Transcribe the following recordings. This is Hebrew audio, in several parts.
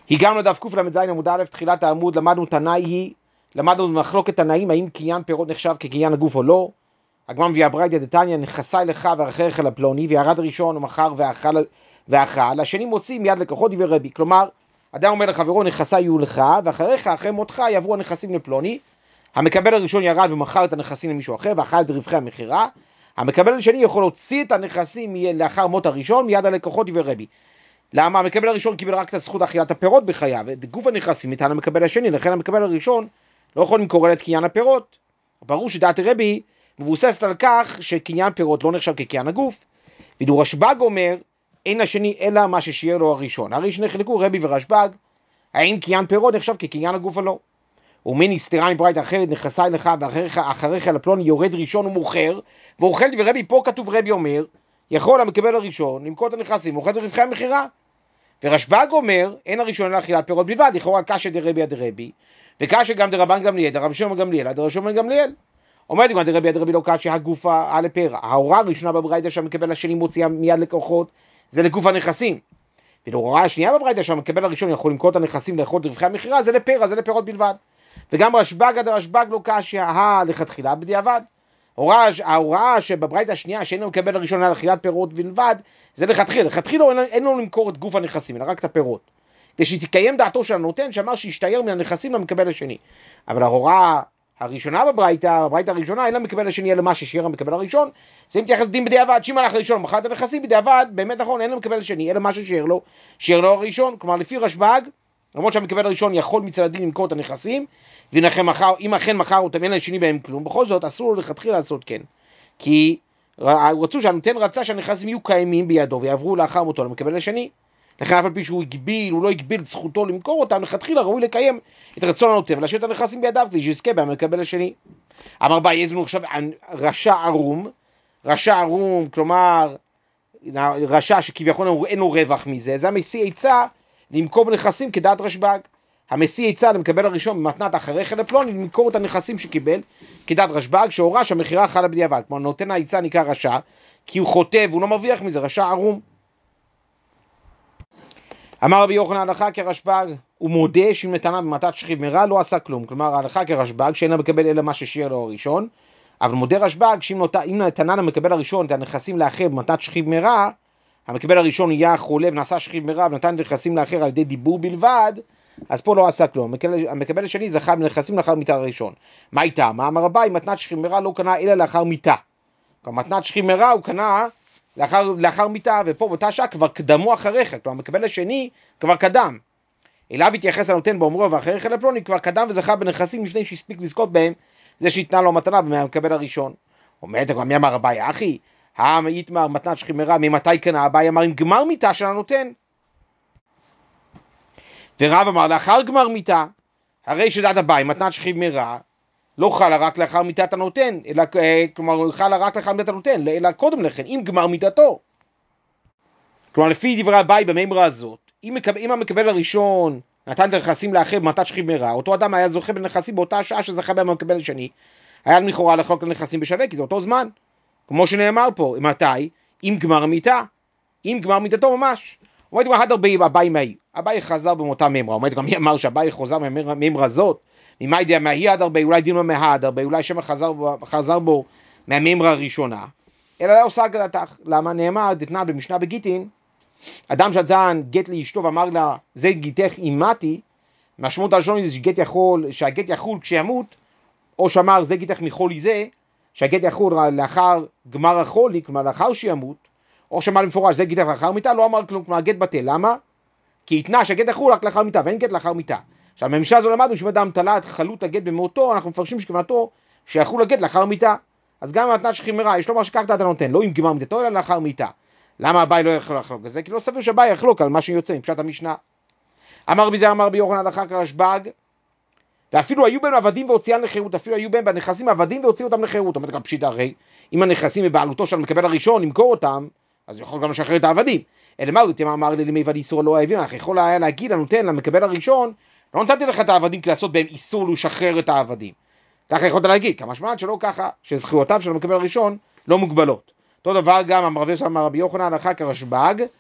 הגענו לדף קל"ז עמוד א', תחילת העמוד, למדנו מחלוקת תנאים, האם קניין פירות נחשב כקניין הגוף או לא. הגמרא מביאה ברייתא דתניא, נכסי לך ואחריך לפלוני, וירד ראשון ומכר ואכל, השני מוציא מיד לקוחות דברי רבי. כלומר, אדם אומר לחברו, נכסי יהיו לך, ואחריך, אחרי מותך, יעברו הנכסים לפלוני. המקבל הראשון ירד ומכר את הנכסים למישהו אחר, ואכל את רווחי המכירה. המקבל השני יכול להוציא את הנכסים לאחר מות הראשון, מיד הלקוחות דברי רבי. למה? המקבל הראשון קיבל רק את הזכות אכילת הפירות בחייו, ואת גוף הנכסים ניתן למקבל השני, לכן המקבל הראשון לא יכול למכור את קניין הפירות. ברור שדעת רבי מבוססת על כך שקניין פירות לא נחשב כקניין הגוף, ודו רשב"ג אומר, אין השני אלא מה ששיער לו הראשון. הרי שנחלקו רבי ורשב"ג, האם קניין פירות נחשב כקניין הגוף או לא. ומן הסתירה מברייתא אחרת, נכסי לך ואחריך לפלוני יורד ראשון ומוכר, ואוכל דברי רבי, פה כתוב רבי אומר, יכול המקבל הראשון למכור את הנכסים, אוכל את רווחי המכירה. ורשב"ג אומר, אין הראשון אלא אכילת פירות בלבד, לכאורה קשיא דרבי עד רבי, וקשיא גם דרבן גמליאל, דרבי שמעון גמליאל, דרבי שמעון גמליאל. אומרת גם דרבי עד רבי לא קשיא הגופה על הפרע. ההוראה הראשונה בברייתא שהמקבל השני מוציאה מיד לקוחות, זה לגוף הנכסים. וההוראה השנייה בברייתא שהמקבל הראשון יכול למכור את הנכסים לאכול את רווחי המכירה, זה לפרע, זה לפירות בלבד. וגם רשב"ג לא קשיא לכתחילה בדיעבד. ההוראה שבברייתא השנייה שאין לו מקבל הראשון על אכילת פירות בלבד, זה לכתחילה אין לו למכור את גוף הנכסים, אלא רק את הפירות. כדי שתקיים דעתו של הנותן, שאמר שישתייר מן הנכסים למקבל השני. אבל ההוראה הראשונה בברייתא הראשונה, אין לה מקבל השני אלא מה ששיער המקבל הראשון, זה מתייחס דין בדיעבד, שאם הלך הראשון מכר את הנכסים בדיעבד, באמת נכון, אין לו מקבל השני, אלא מה ששיער לו הראשון. כלומר לפי רשב"ג, למרות שהמקבל הראשון יכול מצד הדין למכור את הנכסים, ואם אכן מכר אותם אין לשני בהם כלום, בכל זאת אסור לו לכתחילה לעשות כן. כי רצו שהנותן רצה שהנכסים יהיו קיימים בידו ויעברו לאחר מותו למקבל השני. לכן אף על פי שהוא לא הגביל את זכותו למכור אותם, לכתחילה ראוי לקיים את רצון הנותן ולהשאיר את הנכסים בידיו כדי שיזכה בהם למקבל השני. אמר ביי, יש לנו עכשיו רשע ערום, כלומר רשע שכביכול אין לו רווח מזה, זה המשיא עצה למכור בנכסים כדעת רשב"ג. המשיא עצה למקבל הראשון במתנת אחריך לפלוני למכור את הנכסים שקיבל כדעת רשב"ג, שהורה שהמכירה חלה בדיעבד. כלומר נותן העצה נקרא רשע כי הוא חוטא והוא לא מרוויח מזה, רשע ערום. אמר רבי יוחנן הלכה כרשב"ג, הוא מודה שאם נתנה במתת שכיב מרע לא עשה כלום. כלומר ההלכה כרשב"ג שאין לה מקבל אלא מה ששיער לו הראשון, אבל מודה רשב"ג שאם נתנה למקבל הראשון את הנכסים לאחר במתת שכיב מרע, המקבל הראשון יהיה חולה ונעשה שכיב מרע ונתן את הנכסים לאחר על ידי דיבור בלבד, אז פה לא עשה כלום. המקבל השני זכה בנכסים לאחר מיתה הראשון. מה איתה? מה אמר רבי? מתנת שכיב מרע לא קנה אלא לאחר מיתה. כלומר מתנת שכיב מרע הוא קנה לאחר מיתה, ופה באותה שעה כבר קדמו אחריך. כלומר המקבל השני כבר קדם. אליו התייחס הנותן באומרו ואחריך לפלוני, כבר קדם וזכה בנכסים לפני שהספיק לזכות בהם, זה שהתנה לו מתנה מהמקבל הראשון. אומרת כבר מי אמר רבי? אחי, יתמר מתנת שכיב מרע ממתי קנה? אביי אמר עם גמר מיתה של הנותן. ורב אמר לאחר גמר מיתה, הרי שדעת אביי מתנת שכיב מרע לא חלה רק לאחר מיתת הנותן, אלא כלומר חלה רק לאחר מיתת הנותן, אלא קודם לכן עם גמר מיתתו. כלומר לפי דברי אביי במימרה הזאת, אם המקבל הראשון נתן את הנכסים לאחר במתת שכיב מרע, אותו אדם היה זוכה בנכסים באותה שעה שזכה בהם המקבל השני, היה לכאורה לחלוק לנכסים בשווה, כי זה אותו זמן. כמו שנאמר פה, מתי? עם גמר מיתה, עם גמר מיתתו ממש. אומרת כבר, אביי מהי? אביי חזר במותה מימרה. אומרת גם מי אמר שאביי חוזר מהמימרה זאת? ממה ידע מהי עד הרבה? אולי דימה מהד הרבה? אולי שמא חזר בו מהמימרה הראשונה? אלא לא עושה גדתך. למה? נאמר, דתנן במשנה בגיטין, אדם שנתן גט לאשתו ואמר לה, זה גיתך אימתי, משמעות הראשון זה שהגט יחול כשימות, או שאמר זה גיתך מחולי זה, שהגט יחול לאחר גמר החולי, כלומר לאחר שימות, או שאמר למפורש זה גיתך לאחר מיתה, לא אמר כלום, כלומר הגט בטל. למה? כי התנה שהגט יחול רק לאחר מיתה, ואין גט לאחר מיתה. עכשיו במשנה הזו למדנו שאם אדם תלה את חלות הגט במותו, אנחנו מפרשים שכוונתו שיחול הגט לאחר מיתה. אז גם מתנת שכיב מרע, יש לו מה שכך אתה נותן, לא עם גמר מיתתו אלא לאחר מיתה. למה אביי לא יכול לחלוק על זה? כי לא סביר שאביי יחלוק על מה שיוצא מפשט המשנה. אמר בזה אמר רבי יוחנן הלכה כרשב"ג, ואפילו היו בהם עבדים והוציאם לחירות, אפילו היו בהם בנכסים עבדים והוציאו אותם לחירות. אומרת גם פשיט, הרי אם הנכסים בבעלותו של המקבל הראשון למכור אותם, אז הוא יכול גם לשחרר את העבדים. אלא מה הוא אמר לי למי עבד איסור לא אוהבים? אנחנו יכול היה להגיד הנותן למקבל הראשון, לא נתתי לך את העבדים כי לעשות בהם איסור לשחרר את העבדים. ככה יכולת להגיד, כמה שמעת שלא ככה, שזכויותיו של המקבל הראשון לא מוגבלות. אותו דבר גם אמר רבי יוחנן הלכה כרשב"ג,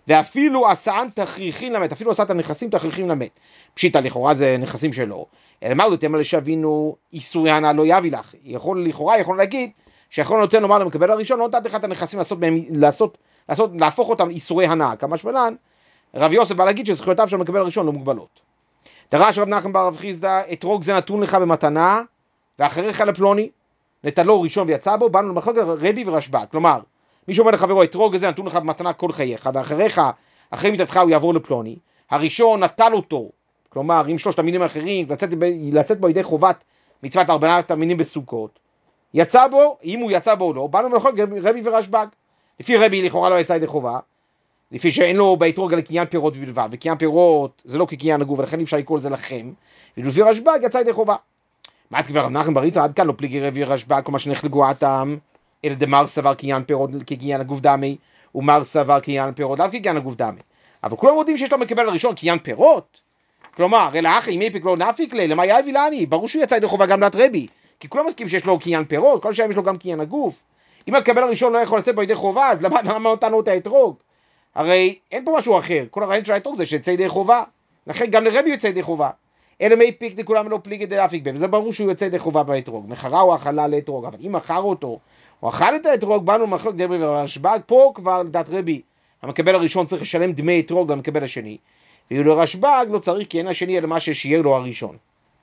ואפילו עשאן תכריכין למת, אפילו עשת הנכסים תכריכין למת. פשיטא לכאורה זה נכסים שלו, אלא מה דותמה לשווינו איסורי הנאה לא יביא לך. לכאורה יכול להגיד שיכול נותן לומר למקבל הראשון, לא נתת לך את הנכסים להפוך אותם איסורי הנאה, כמה שמלן, רב יוסף בא להגיד שזכויותיו של המקבל הראשון לא מוגבלות. דרש רב נחמן בר רב חיסדא, אתרוג זה נתון לך במתנה, ואחריך לפלוני, נטלו ראשון ויצא בו, באנו למחלוקת רבי ורשב"ג. כלומר, מי שאומר לחברו, אתרוג זה נתון לך במתנה כל חייך, ואחריך, אחרי מיתתך הוא יעבור לפלוני, הראשון נטל אותו, כלומר, עם שלושת המינים האחרים, לצאת בו ידי חובת מצוות 4 המינים בסוכות, יצא בו, אם הוא יצא בו או לא, באנו למחלוקת רבי ורשב"ג. לפי רבי לכאורה לא יצא ידי חובה, לפי שאין לו באתרוג על קניין פירות בלבד, וקניין פירות זה לא כקניין הגוף, ולכן אפשר לקרוא לזה לכם, ולפי רשב"ג יצא ידי חובה. מה עד כבר רב נחמן בר יצחק, עד כאן לא פליגי רבי רשב"ג, כל מה שנחלקו הטעם, אלא דמר סבר קניין פירות כקניין הגוף דמי, ומר סבר קניין פירות לאו כקניין הגוף דמי. אבל כולם יודעים שיש לו מקבל הראשון קניין פירות, כלומר, אלא אחי, אם יפיק לא נפיק לי, למה יאי וילני? ברור שהוא יצא ידי חובה גם לת רבי, כי כולם מסכים שיש לו קניין פירות, כל שהם יש לו גם קניין הגוף. אם המקבל הראשון לא יכול לצאת בו ידי חובה, אז למה נתנו את האתרוג? הרי אין פה משהו אחר, כל הרעיון של האתרוג זה שיצא ידי חובה, לכן גם לרבי יצא ידי חובה. אלא מי פיק לכולם לא פליגי דלאפיק בהם, וזה ברור שהוא יצא ידי חובה באתרוג, מחרה או אכלה לאתרוג, אבל אם מכר אותו, או אכל את האתרוג, באנו מחלוק דרבי ורשב"ג, פה כבר לדעת רבי, המקבל הראשון צריך לשלם דמי אתרוג למקבל השני, ואילו רשב"ג לא צריך כי אין השני אלא מה ששיער לו הראשון.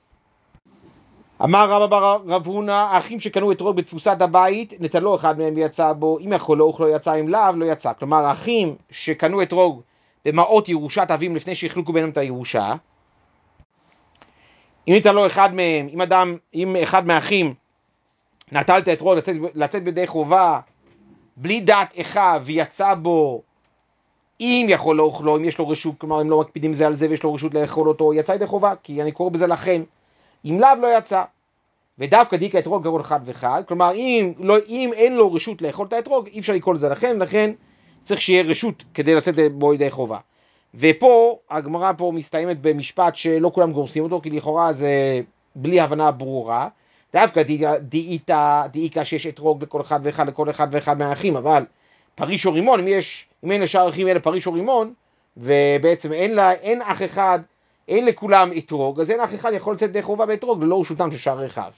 אמר רבא בר רב הונא, האחים שקנו אתרוג בתפוסת הבית, נטלו אחד מהם ויצא בו, אם יכול לאוך לא יצא, אם לאו לא יצא. כלומר, האחים שקנו אתרוג במעות ירושת אביהם לפני שהחלקו ביניהם את הירושה, אם נטלו אחד מהם, אם אחד מהאחים נטל את האתרוג לצאת בידי חובה, בלי דעת אחיו ויצא בו, אם יכול לאוך לו, אם יש לו רשות, כלומר אם לא מקפידים זה על זה ויש לו רשות לאכול אותו, יצא ידי חובה, כי אני קורא בזה לכם. אם לאו לא יצא. ודווקא דיקה אתרוג גרון חד וחד, כלומר אם אין לו רשות לאכול את האתרוג, אי אפשר לקרוא לזה לכן צריך שיהיה רשות כדי לצאת בו ידי חובה. ופה הגמרא פה מסתיימת במשפט שלא כולם גורסים אותו, כי לכאורה זה בלי הבנה ברורה, דווקא דאיקה שיש אתרוג לכל אחד ואחד מהאחים, אבל פריש או רימון, אם אין לשאר האחים אלה פריש או רימון, ובעצם אין אח אחד, אין לכולם אתרוג, אז אין אח אחד יכול לצאת די חובה באתרוג ללא רשותם של שאר אחיו.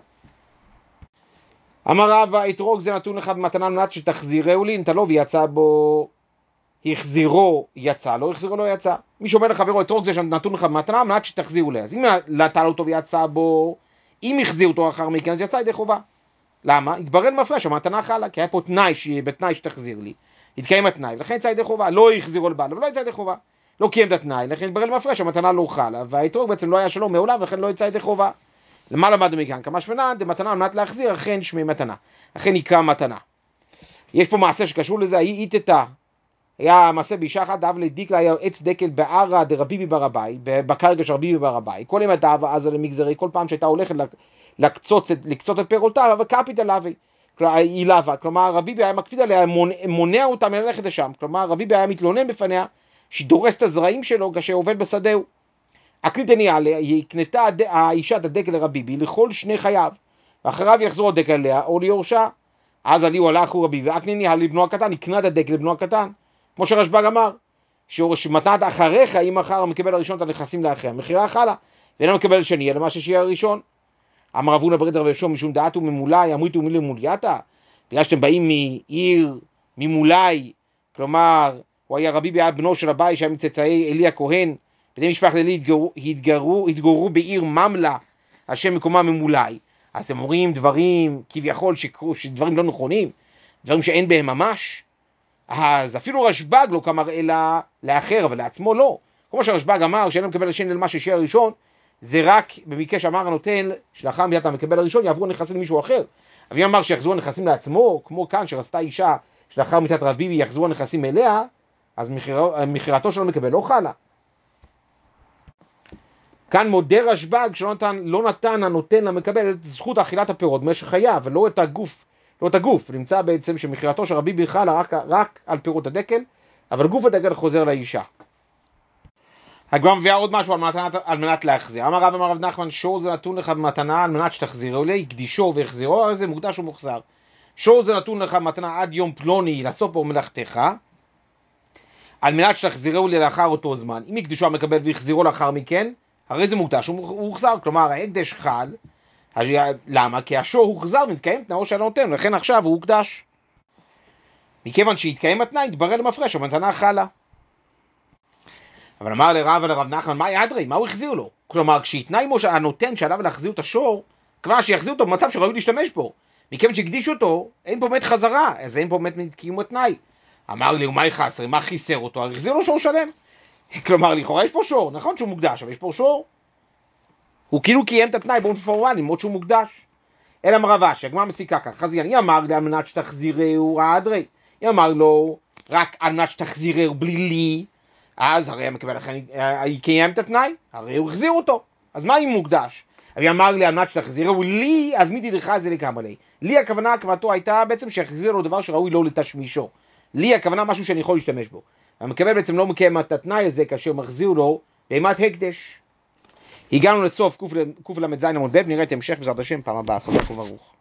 אמר רב, האתרוג זה נתון לך במתנה מנת שתחזירהו לי, נטלו ויצא בו, החזירו יצא, לא החזירו לא יצא. מי שאומר לחברו, אתרוג זה נתון לך במתנה מנת שתחזירו לי, אז אם נטל אותו ויצא בו, אם החזיר אותו אחר מכן, אז יצא ידי חובה. למה? התברר מפרש, המתנה חלה, כי היה פה בתנאי שתחזיר לי. התקיים התנאי, ולכן יצא ידי חובה, לא החזירו לבעל, אבל לא יצא ידי חובה. לא קיים את התנאי, לכן התברר למפרש, המתנה לא חלה, והאתרוג בעצם לא היה שלו מעולם, ולכן לא יצא ידי חובה. למה למדנו מכאן? כמה שמנן, דמתנה על מנת להחזיר, אכן שמי מתנה. אכן נקרא מתנה. יש פה מעשה שקשור לזה, איתתה. היה מעשה באישה אחת, דאב לדיקלה, היה עץ דקל בערה דרביבי ברביי, בקרקע של רביבי ברביי. כל יום דאב אז למגזרי, כל פעם שהייתה הולכת לקצוץ את פירותיו, אבל קפית עליו, היא לבה. כלומר, רביבי היה מקפיד עליה, מונע אותה מללכת לשם. כלומר, רביבי היה מתלונן בפניה, שדורס את הזרעים שלו כאשר עובד בשדהו. הקניתני עליה, היא הקנתה האישה את הדקל לרביבי לכל 2 חייו, ואחריו יחזור הדקל עליה או ליורשה. אז עלי הוא הלך הוא רביבי, והקניני עלי לבנו הקטן, יקנה את הדקל לבנו הקטן. כמו שרשב"ג אמר, שמתנת אחריך, אם אחר המקבל הראשון את הנכסים לאחר, המחירה חלה, ואינו מקבל שני, אלא מה ששיהיה הראשון. אמר רב הונא ברית רבי יהושע משום דעת וממולאי, אמריתו מילי מולייתא, בגלל שאתם באים מעיר, ממולאי, כלומר, הוא היה רביבי היה בנו של הבית שהיה מצאצאי אלי הכהן, בני משפחת אלי התגוררו בעיר ממלה, השם מקומם ממולאי. אז אתם אומרים דברים כביכול שדברים לא נכונים, דברים שאין בהם ממש, אז אפילו רשב"ג לא כמר אלא לאחר, אבל לעצמו לא. כמו שרשב"ג אמר שאין מקבל השני למה ששיער הראשון, זה רק במקרה שאמר הנותן שלאחר מיד המקבל הראשון יעברו נכסים למישהו אחר. אבל אם אמר שיחזרו הנכסים לעצמו, כמו כאן שרצתה אישה שלאחר מיתת רביבי יחזרו הנכסים אליה, אז מחירתו שלו מקבל לא חלה. כאן מודה רשב"ג שלא נתן הנותן למקבל את זכות אכילת הפירות במשך חייו, ולא את הגוף. נמצא בעצם שמחירתו של רביבי חלה רק על פירות הדקל, אבל גוף הדקל חוזר לאישה. הגמרא מביאה עוד משהו על מנת להחזיר. אמר רב נחמן, שור זה נתון לך במתנה על מנת שתחזירו לי, הקדישו והחזירו, אז זה מוקדש ומוחזר. שור זה נתון לך במתנה עד יום פלוני לעשות בו מלאכתך, על מנת שתחזירו לי לאחר אותו זמן. אם הקדישו המקבל והחזירו לאחר מכן, הרי זה מוקדש, הוא הוחזר. כלומר, ההקדש חל. למה? כי השור הוחזר, מתקיים תנאו של הנותן, לכן עכשיו הוא הוקדש. מכיוון שהתקיים התנאי, התברר למפרש, המתנה חלה. אבל אמר לרב ולרב נחמן, מה ידרי? מה הוא החזיר לו? כלומר, כשהתנאי משה הנותן שעליו להחזיר את השור, כלומר שיחזיר אותו במצב שראוי להשתמש בו. מכיוון שהקדיש אותו, אין פה באמת חזרה, אז אין פה באמת קיום התנאי. אמר לי, ומה חסר? מה חיסר אותו? החזיר לו שור שלם. כלומר, לכאורה יש פה שור, נכון שהוא מוקדש, אבל יש פה שור. הוא כאילו קיים את התנאי באופן פורמלי, למרות שהוא מוקדש. אלא מרבה, שהגמרא מסיקה כך, חזיין, היא אמר לי על מנת שתחזירהו רעדרי. היא אמר לו, רק על מנת שתחזירהו בלי לי, אז הרי המקבל לכן, יקיים את התנאי, הרי הוא החזיר אותו. אז מה אם מוקדש? היא אמר לי על מנת שתחזירהו לי, אז מי תדרכה זה לכמה לי. לי הכוונה, הכוונתו הייתה בעצם שיחזיר לו דבר שראוי לו לתשמישו. לי הכוונה משהו שאני יכול להשתמש בו. המקבל בעצם לא מקיים את התנאי הזה כאשר מחזיר לו בהמת הקדש. הגענו לסוף קל"ז עמוד ב', נראה את המשך בעזרת השם פעם הבאה. חזק וברוך.